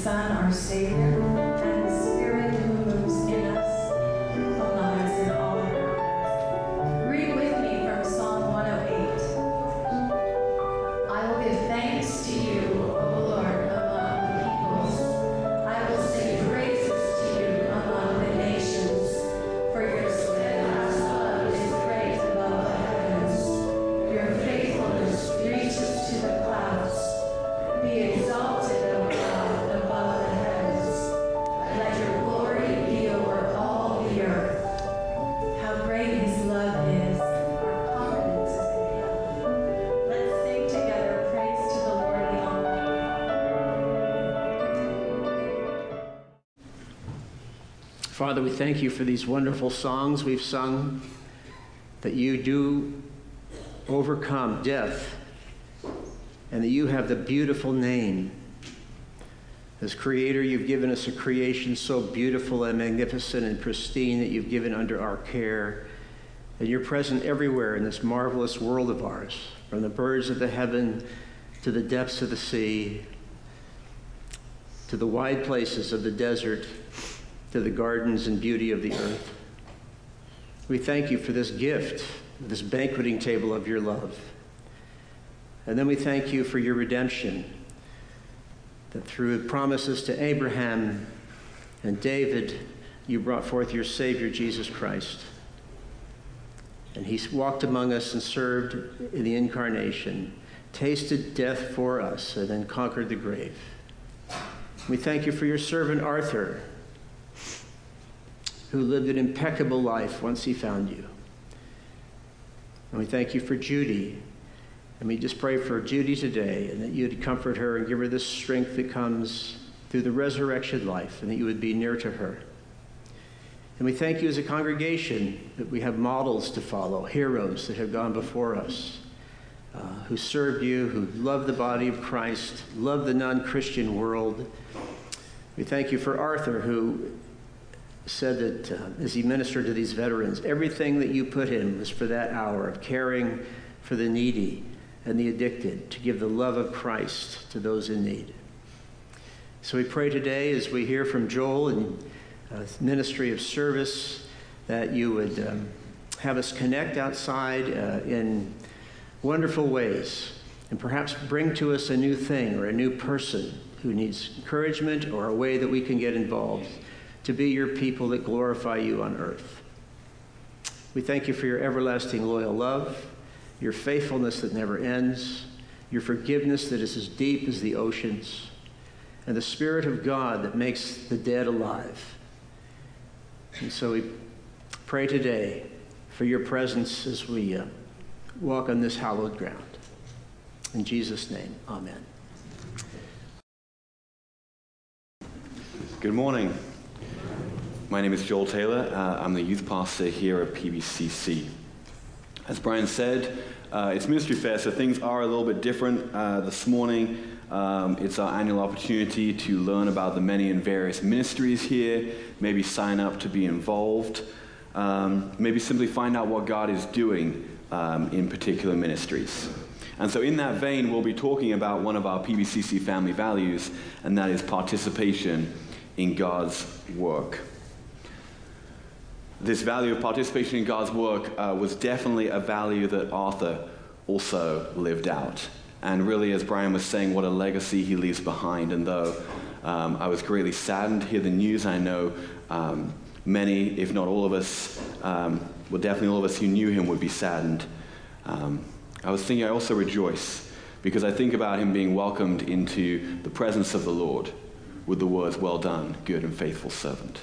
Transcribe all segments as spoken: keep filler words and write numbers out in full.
Son, our Savior, and the Spirit who moves in us, among us, and all around us. Read with me from Psalm one oh eight. I will give thanks to you, O Lord, among the peoples. I will sing praises to you among the nations, for your steadfast love is great above the heavens. Your faithfulness reaches to the clouds. Be exalted, O God, above the heavens. Let your glory be over all the earth. How great his love is. Our confidence is in him. Let's sing together praise to the Lord the Almighty. Father, we thank you for these wonderful songs we've sung, that you do overcome death, and that you have the beautiful name. As Creator, you've given us a creation so beautiful and magnificent and pristine that you've given under our care. And you're present everywhere in this marvelous world of ours, from the birds of the heaven to the depths of the sea, to the wide places of the desert, to the gardens and beauty of the earth. We thank you for this gift, this banqueting table of your love. And then we thank you for your redemption, that through promises to Abraham and David, you brought forth your Savior, Jesus Christ. And he walked among us and served in the incarnation, tasted death for us, and then conquered the grave. We thank you for your servant Arthur, who lived an impeccable life once he found you. And we thank you for Judy. And we just pray for Judy today, and that you'd comfort her and give her the strength that comes through the resurrection life, and that you would be near to her. And we thank you as a congregation that we have models to follow, heroes that have gone before us, uh, who served you, who loved the body of Christ, loved the non-Christian world. We thank you for Arthur, who said that uh, as he ministered to these veterans, everything that you put in was for that hour of caring for the needy and the addicted, to give the love of Christ to those in need. So we pray today, as we hear from Joel and uh, ministry of service, that you would um, have us connect outside uh, in wonderful ways, and perhaps bring to us a new thing or a new person who needs encouragement, or a way that we can get involved to be your people that glorify you on earth. We thank you for your everlasting loyal love, your faithfulness that never ends, your forgiveness that is as deep as the oceans, and the Spirit of God that makes the dead alive. And so we pray today for your presence as we uh, walk on this hallowed ground. In Jesus' name, amen. Good morning. My name is Joel Taylor. Uh, I'm the youth pastor here at P B C C. As Brian said, uh, it's Ministry Fair, so things are a little bit different uh, this morning. Um, it's our annual opportunity to learn about the many and various ministries here, maybe sign up to be involved, um, maybe simply find out what God is doing um, in particular ministries. And so in that vein, we'll be talking about one of our P B C C family values, and that is participation in God's work. This value of participation in God's work uh, was definitely a value that Arthur also lived out. And really, as Brian was saying, what a legacy he leaves behind. And though um, I was greatly saddened to hear the news, I know um, many, if not all of us, um, well, definitely all of us who knew him would be saddened. Um, I was thinking I also rejoice, because I think about him being welcomed into the presence of the Lord with the words, "Well done, good and faithful servant."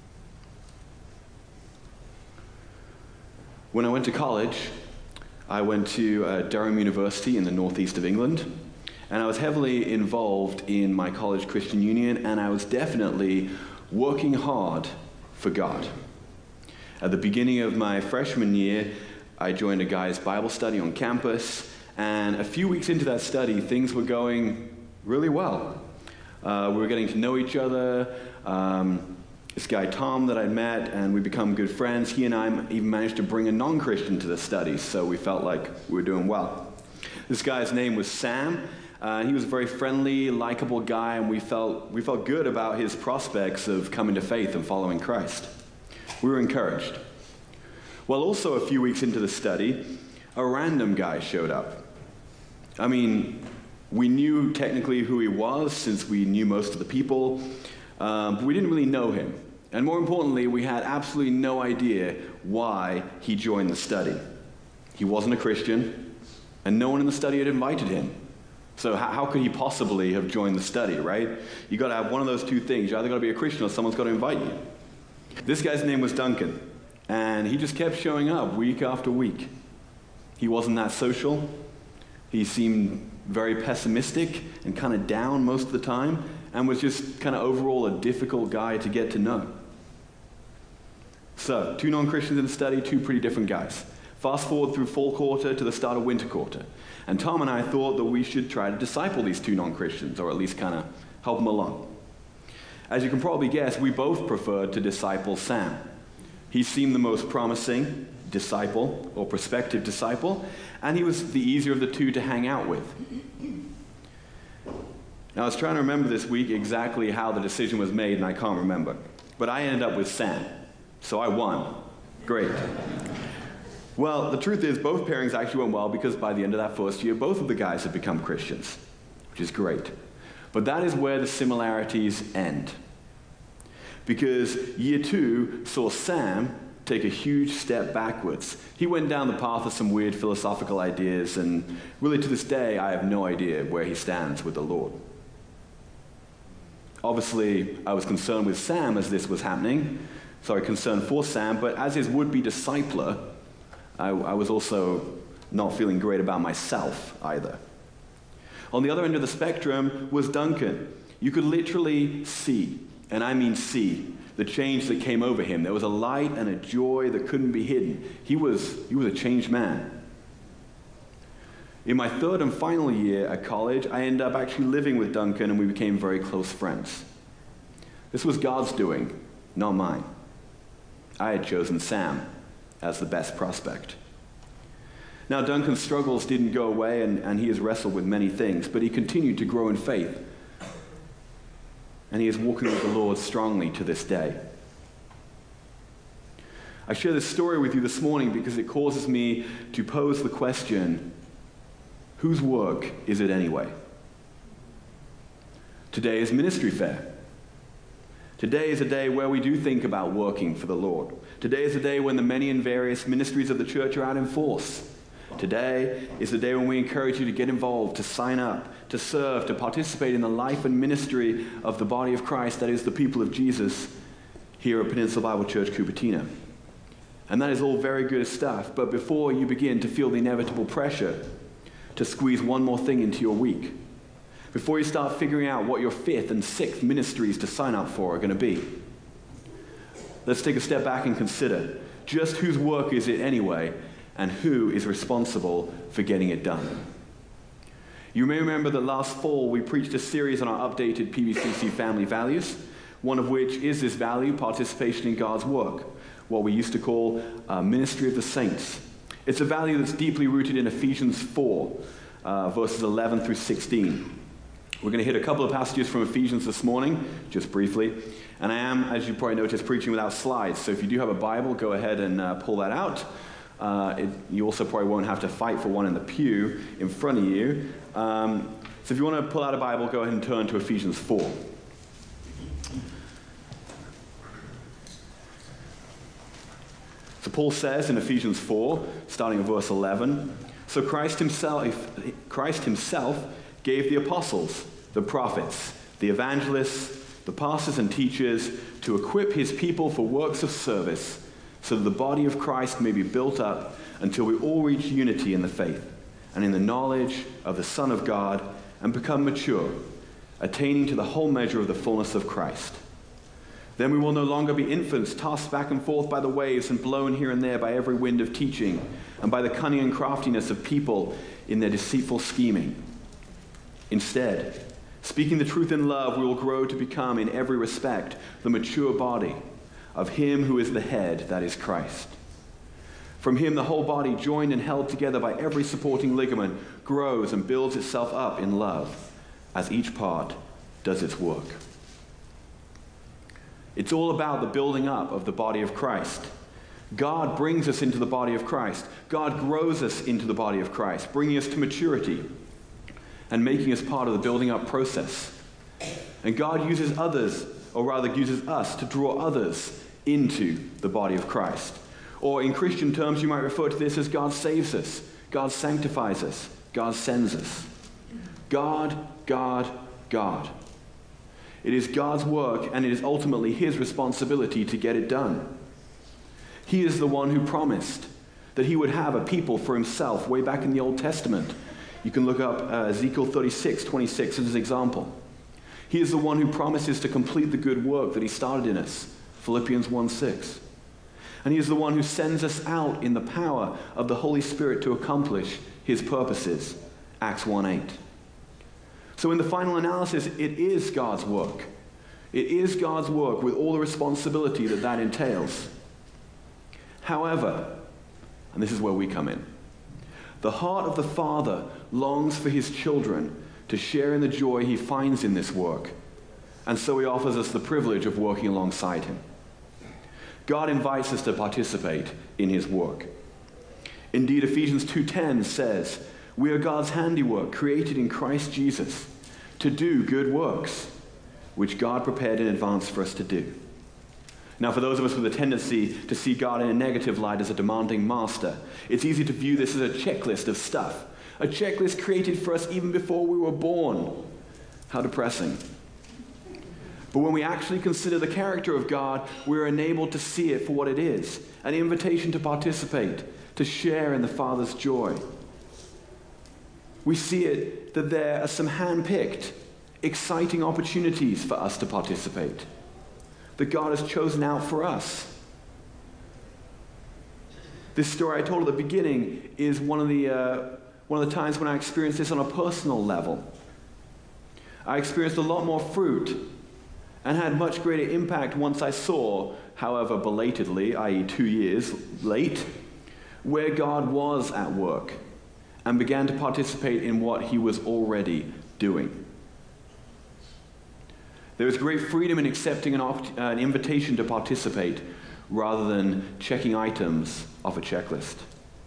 When I went to college, I went to uh, Durham University in the northeast of England, and I was heavily involved in my college Christian Union, and I was definitely working hard for God. At the beginning of my freshman year, I joined a guy's Bible study on campus, and a few weeks into that study, things were going really well. Uh, we were getting to know each other. Um, This guy, Tom, that I'd met, and we become good friends. He and I even managed to bring a non-Christian to the study, so we felt like we were doing well. This guy's name was Sam. Uh, he was a very friendly, likable guy, and we felt, we felt good about his prospects of coming to faith and following Christ. We were encouraged. Well, also a few weeks into the study, a random guy showed up. I mean, we knew technically who he was since we knew most of the people, um, but we didn't really know him. And more importantly, we had absolutely no idea why he joined the study. He wasn't a Christian, and no one in the study had invited him. So how, how could he possibly have joined the study, right? You got to have one of those two things. You either got to be a Christian or someone's got to invite you. This guy's name was Duncan, and he just kept showing up week after week. He wasn't that social. He seemed very pessimistic and kind of down most of the time, and was just kind of overall a difficult guy to get to know. So, two non-Christians in the study, two pretty different guys. Fast forward through fall quarter to the start of winter quarter. And Tom and I thought that we should try to disciple these two non-Christians, or at least kind of help them along. As you can probably guess, we both preferred to disciple Sam. He seemed the most promising disciple, or prospective disciple, and he was the easier of the two to hang out with. Now, I was trying to remember this week exactly how the decision was made, and I can't remember. But I ended up with Sam, so I won. Great. Well, the truth is, both pairings actually went well because by the end of that first year, both of the guys had become Christians, which is great. But that is where the similarities end. Because year two saw Sam take a huge step backwards. He went down the path of some weird philosophical ideas, and really to this day, I have no idea where he stands with the Lord. Obviously, I was concerned with Sam as this was happening. Sorry, concerned for Sam, but as his would-be discipler, I, I was also not feeling great about myself either. On the other end of the spectrum was Duncan. You could literally see, and I mean see, the change that came over him. There was a light and a joy that couldn't be hidden. He was, he was a changed man. In my third and final year at college, I ended up actually living with Duncan, and we became very close friends. This was God's doing, not mine. I had chosen Sam as the best prospect. Now, Duncan's struggles didn't go away, and, and he has wrestled with many things, but he continued to grow in faith. And he is walking with the Lord strongly to this day. I share this story with you this morning because it causes me to pose the question, whose work is it anyway? Today is Ministry Fair. Today is a day where we do think about working for the Lord. Today is a day when the many and various ministries of the church are out in force. Today is the day when we encourage you to get involved, to sign up, to serve, to participate in the life and ministry of the body of Christ, that is the people of Jesus, here at Peninsula Bible Church, Cupertino. And that is all very good stuff, but before you begin to feel the inevitable pressure to squeeze one more thing into your week, before you start figuring out what your fifth and sixth ministries to sign up for are going to be, let's take a step back and consider just whose work is it anyway, and who is responsible for getting it done. You may remember that last fall we preached a series on our updated P B C C family values, one of which is this value, participation in God's work, what we used to call uh, ministry of the saints. It's a value that's deeply rooted in Ephesians four, uh, verses eleven through sixteen. We're going to hit a couple of passages from Ephesians this morning, just briefly. And I am, as you probably noticed, preaching without slides. So if you do have a Bible, go ahead and uh, pull that out. Uh, it, you also probably won't have to fight for one in the pew in front of you. Um, so if you want to pull out a Bible, go ahead and turn to Ephesians four. So Paul says in Ephesians four, starting at verse eleven, so Christ himself, Christ himself gave the apostles, the prophets, the evangelists, the pastors and teachers to equip his people for works of service, so that the body of Christ may be built up until we all reach unity in the faith and in the knowledge of the Son of God and become mature, attaining to the whole measure of the fullness of Christ. Then we will no longer be infants tossed back and forth by the waves and blown here and there by every wind of teaching and by the cunning and craftiness of people in their deceitful scheming. Instead, speaking the truth in love, we will grow to become in every respect the mature body of him who is the head, that is Christ. From him, the whole body, joined and held together by every supporting ligament, grows and builds itself up in love as each part does its work. It's all about the building up of the body of Christ. God brings us into the body of Christ. God grows us into the body of Christ, bringing us to maturity and making us part of the building up process. And God uses others, or rather uses us, to draw others into the body of Christ. Or in Christian terms, you might refer to this as God saves us, God sanctifies us, God sends us. God, God, God. It is God's work, and it is ultimately his responsibility to get it done. He is the one who promised that he would have a people for himself way back in the Old Testament. You can look up uh, Ezekiel thirty-six twenty-six as an example. He is the one who promises to complete the good work that he started in us, Philippians one six. And he is the one who sends us out in the power of the Holy Spirit to accomplish his purposes, Acts one eight. So in the final analysis, it is God's work. It is God's work with all the responsibility that that entails. However, and this is where we come in, the heart of the Father longs for his children to share in the joy he finds in this work, and so he offers us the privilege of working alongside him. God invites us to participate in his work. Indeed, Ephesians two ten says, "We are God's handiwork, created in Christ Jesus, to do good works, which God prepared in advance for us to do." Now, for those of us with a tendency to see God in a negative light as a demanding master, it's easy to view this as a checklist of stuff. A checklist created for us even before we were born. How depressing. But when we actually consider the character of God, we're enabled to see it for what it is, an invitation to participate, to share in the Father's joy. We see it that there are some hand-picked, exciting opportunities for us to participate, that God has chosen out for us. This story I told at the beginning is one of the uh, one of the times when I experienced this on a personal level. I experienced a lot more fruit and had much greater impact once I saw, however belatedly, that is two years late, where God was at work and began to participate in what he was already doing. There is great freedom in accepting an, op- uh, an invitation to participate rather than checking items off a checklist.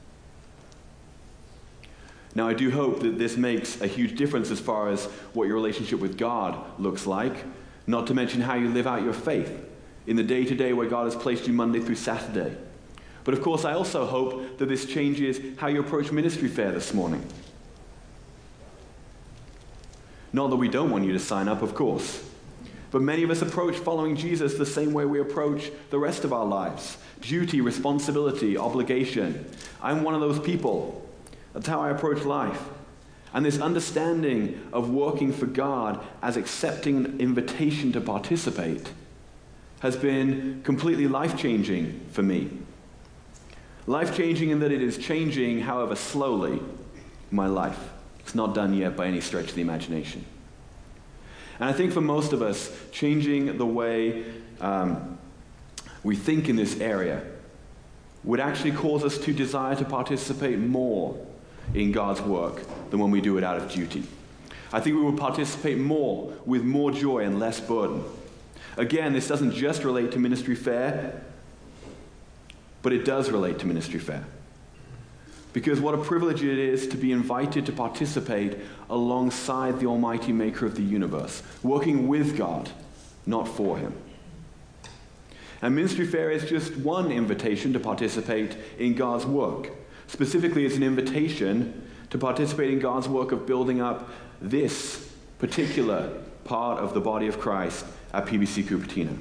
Now, I do hope that this makes a huge difference as far as what your relationship with God looks like, not to mention how you live out your faith in the day-to-day where God has placed you Monday through Saturday. But of course, I also hope that this changes how you approach ministry fair this morning. Not that we don't want you to sign up, of course. But many of us approach following Jesus the same way we approach the rest of our lives. Duty, responsibility, obligation. I'm one of those people. That's how I approach life. And this understanding of working for God as accepting an invitation to participate has been completely life-changing for me. Life-changing in that it is changing, however slowly, my life. It's not done yet by any stretch of the imagination. And I think for most of us, changing the way um, we think in this area would actually cause us to desire to participate more in God's work than when we do it out of duty. I think we would participate more with more joy and less burden. Again, this doesn't just relate to ministry fair, but it does relate to ministry fair. Because what a privilege it is to be invited to participate alongside the Almighty Maker of the universe, working with God, not for him. And ministry fair is just one invitation to participate in God's work. Specifically, it's an invitation to participate in God's work of building up this particular part of the body of Christ at P B C Cupertino.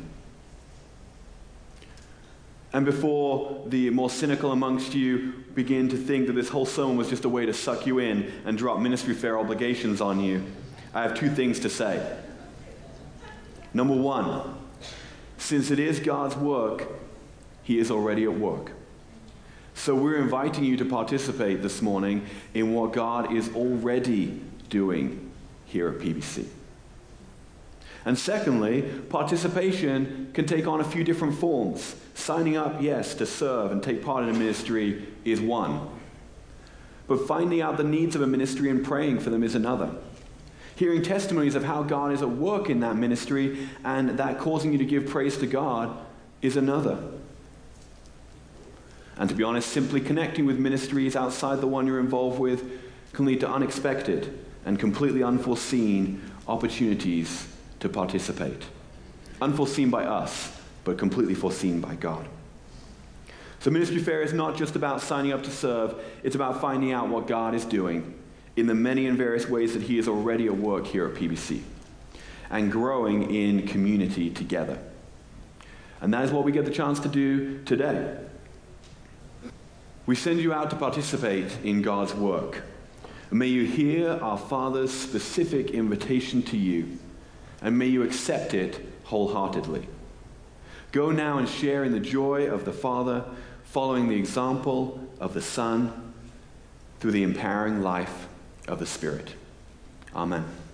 And before the more cynical amongst you begin to think that this whole sermon was just a way to suck you in and drop ministry fair obligations on you, I have two things to say. Number one, since it is God's work, he is already at work. So we're inviting you to participate this morning in what God is already doing here at P B C. And secondly, participation can take on a few different forms. Signing up, yes, to serve and take part in a ministry is one. But finding out the needs of a ministry and praying for them is another. Hearing testimonies of how God is at work in that ministry and that causing you to give praise to God is another. And to be honest, simply connecting with ministries outside the one you're involved with can lead to unexpected and completely unforeseen opportunities to participate. Unforeseen by us, but completely foreseen by God. So ministry fair is not just about signing up to serve, it's about finding out what God is doing in the many and various ways that he is already at work here at P B C, and growing in community together. And that is what we get the chance to do today. We send you out to participate in God's work. May you hear our Father's specific invitation to you, and may you accept it wholeheartedly. Go now and share in the joy of the Father, following the example of the Son through the empowering life of the Spirit. Amen.